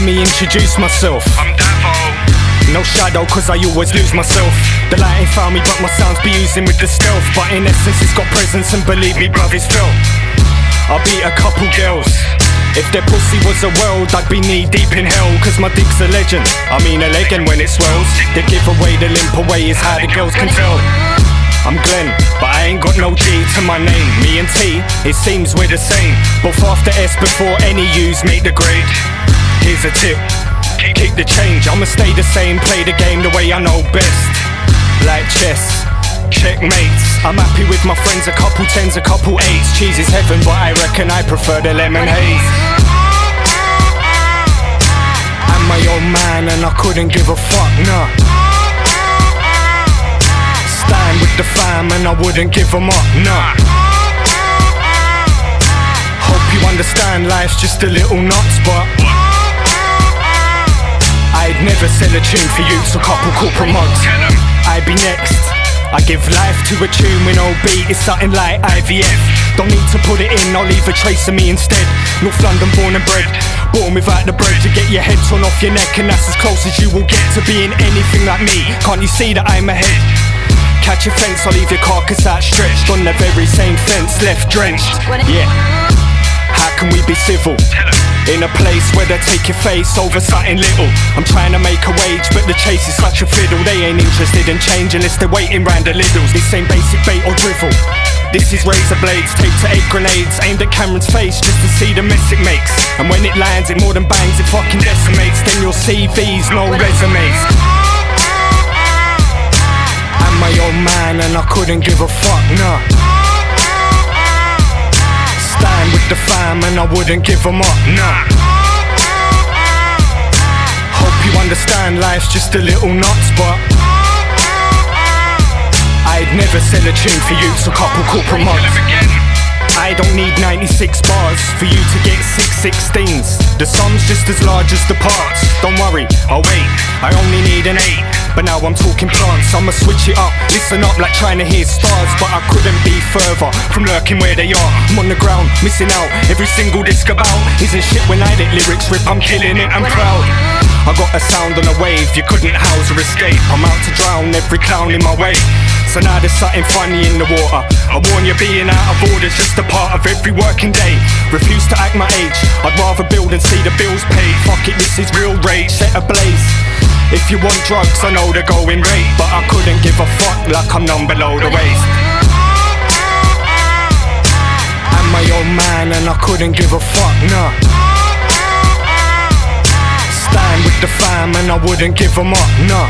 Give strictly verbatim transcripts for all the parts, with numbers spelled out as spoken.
let me introduce myself. I'm Davo. No shadow, cause I always lose myself. The light ain't found me, but my sounds be using with the stealth. But in essence it's got presence, and believe me bruv, it's felt. I beat a couple girls. If their pussy was a world, I'd be knee deep in hell. Cause my dick's a legend, I mean a legend when it swells. The giveaway, the limp away is how the girls can tell. I'm Glenn, but I ain't got no G to my name. Me and T, it seems we're the same. Both after S before any U's make the grade. Here's a tip, keep the change. I'ma stay the same, play the game the way I know best. Like chess, checkmates. I'm happy with my friends, a couple tens, a couple eights. Cheese is heaven, but I reckon I prefer the lemon haze. I'm my own man and I couldn't give a fuck, nah. Stand with the fam and I wouldn't give them up, nah. Hope you understand life's just a little nuts, but I'd never sell a tune for you, so couple corporate mugs. I'd be next. I give life to a tune with no beat, it's something like I V F. Don't need to put it in, I'll leave a trace of me instead. North London born and bred, born without the bread. To get your head torn off your neck, and that's as close as you will get to being anything like me. Can't you see that I'm ahead? Catch a fence, I'll leave your carcass outstretched on the very same fence, left drenched. Yeah. How can we be civil in a place where they take your face over something little? I'm trying to make a wage, but the chase is such a fiddle. They ain't interested in change unless they're waiting round the Lidls. This ain't basic bait or drivel. This is razor blades taped to eight grenades, aimed at Cameron's face just to see the mess it makes. And when it lands, it more than bangs, it fucking decimates. Then your C V's, no resumes. I'm my own man and I couldn't give a fuck, nah. Stand with the fam and I wouldn't give them up, nah. Hope you understand life's just a little nuts, but I'd never sell a tune for you, so couple corporate mugs. I don't need ninety-six bars for you to get six sixteens. The sum's just as large as the parts. Don't worry, I'll wait, I only need an eight. But now I'm talking plants, I'ma switch it up. Listen up like trying to hear stars, but I couldn't be further from lurking where they are. I'm on the ground, missing out, every single disc about isn't shit when I let lyrics rip, I'm killing it, I'm proud. I got a sound on a wave, you couldn't house or escape. I'm out to drown every clown in my way. So now there's something funny in the water. I warn you, being out of order's just a part of every working day. Refuse to act my age, I'd rather build and see the bills paid. Fuck it, this is real rage, set ablaze. If you want drugs, I know the going rate, but I couldn't give a fuck like I'm none below the waist. I'm my own man and I couldn't give a fuck, nah. Stand with the fam and I wouldn't give them up, nah.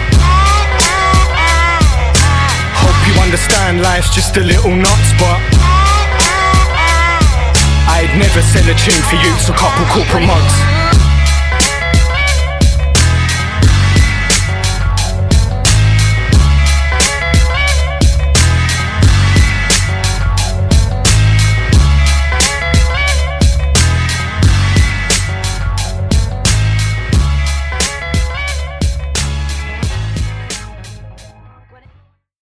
Hope you understand life's just a little nuts, but I'd never sell a tune for you, so couple corporate mugs.